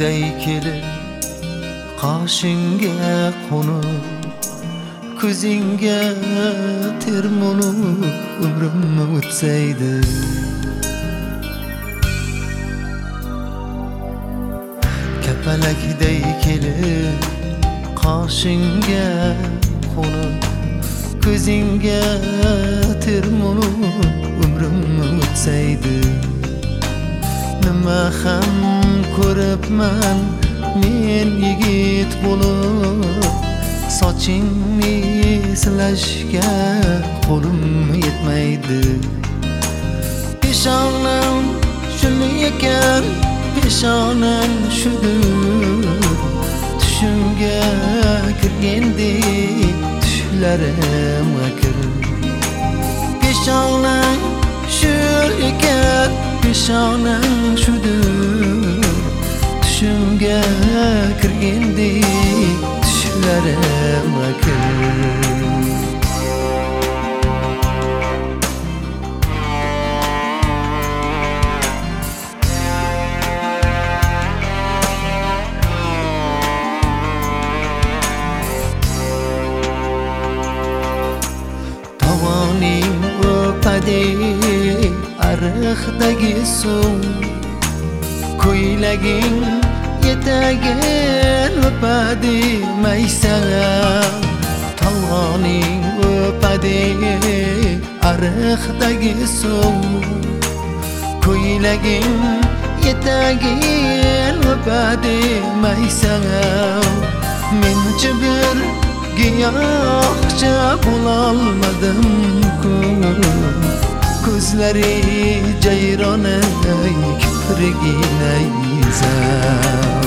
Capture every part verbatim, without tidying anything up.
kapalakday kelib qoshingga qo'nib ko'zingga termulib umrim o'tsaydi. Kapalakday kelib qoshingga qo'nib ko'zingga termulib umrim o'tsaydi. Nima ham ko'ribman men yigit bo'lib, sochingni silashga qo'lim yetmaydi. Peshonam shuni ekan, peshonam shudur, tushimga kirgandek tushlarim akir. Peshonam shu ekan, peshonam shudur, tushimga kirgandek tushlarim akir. Tovoning o'padi ariqdagi suv, ko'ylaging yetagin o'padi maysam. Tovoning o'padi ariqdagi suv, ko'ylaging yetagin o'padi maysam. Menchi bir giyohcha bo'lolmadim-ku, ko'zlari jayronay kiprigina yizam.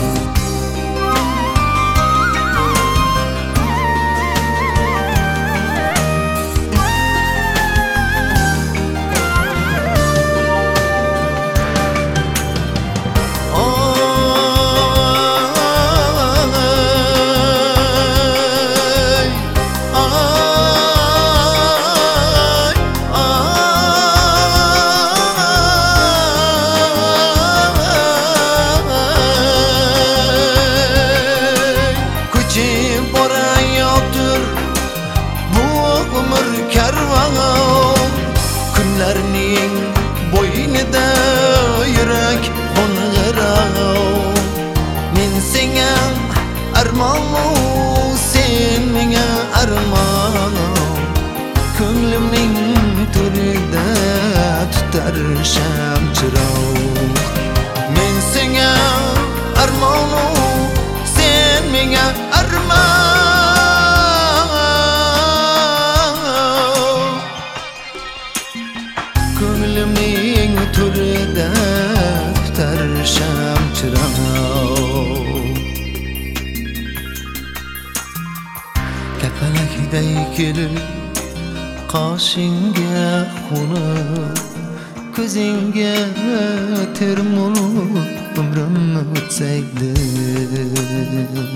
Kunlarning bo'ynida yurak qo'ng'irov. Men senga armon, sen menga armon, ko'nglimning to'rida tutar shamchiroq. Men senga armon, sen menga armon, ko'nglimning to'rida tutar shamchiroq. Kapalakday kelib qoshingga qo'nib ko'zingga termulib umrim o'tsaydi.